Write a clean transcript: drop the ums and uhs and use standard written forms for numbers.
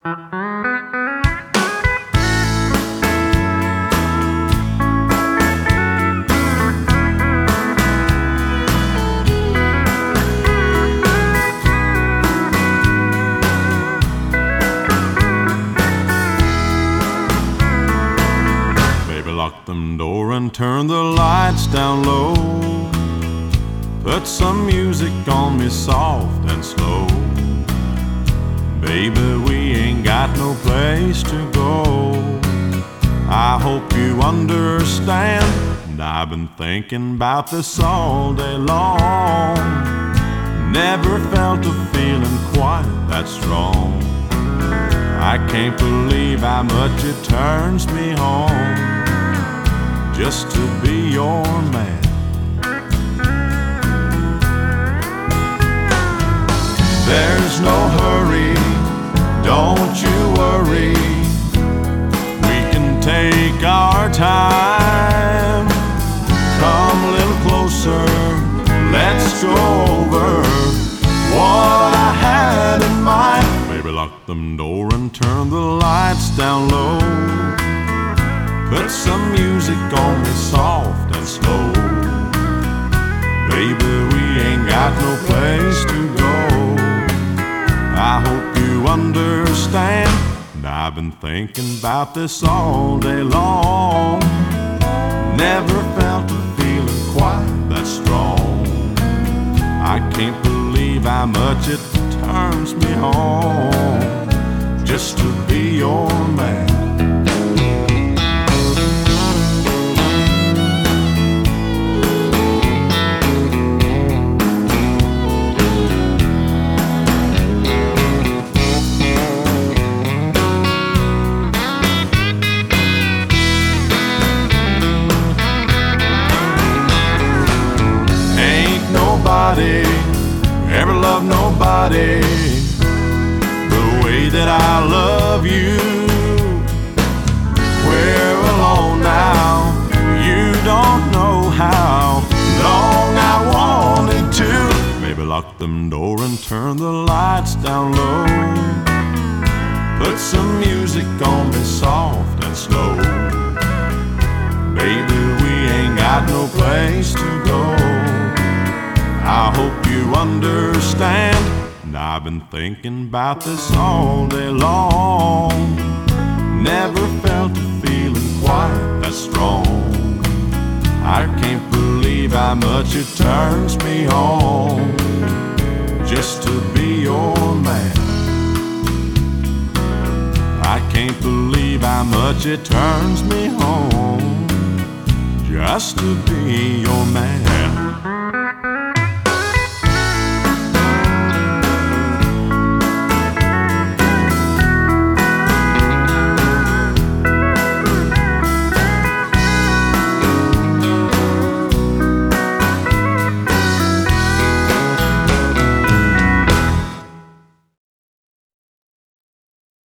Lock them door and turn the lights down low. Put some music on me soft and slow. Baby, we ain't got no place to go. I hope you understand, and I've been thinking about this all day long. Never felt a feeling quite that strong. I can't believe how much it turns me on just to be your man. There's no hurry, don't you worry. We can take our time. Come a little closer, let's go over what I had in mind. Baby, lock them door and turn the lights down low. Put some music on me soft and slow. Baby, we ain't got no place to go. I hope you understand, and I've been thinking about this all day long. Never felt a feeling quite that strong. I can't believe how much it turns me on just to be your man. Ever love nobody the way that I love you. We're alone now, you don't know how long I wanted to. Baby, lock them door and turn the lights down low. Put some music on me soft and slow. Baby, we ain't got no place to go. I hope you understand, and I've been thinking about this all day long. Never felt a feeling quite that strong. I can't believe how much it turns me on just to be your man. I can't believe how much it turns me on just to be your man.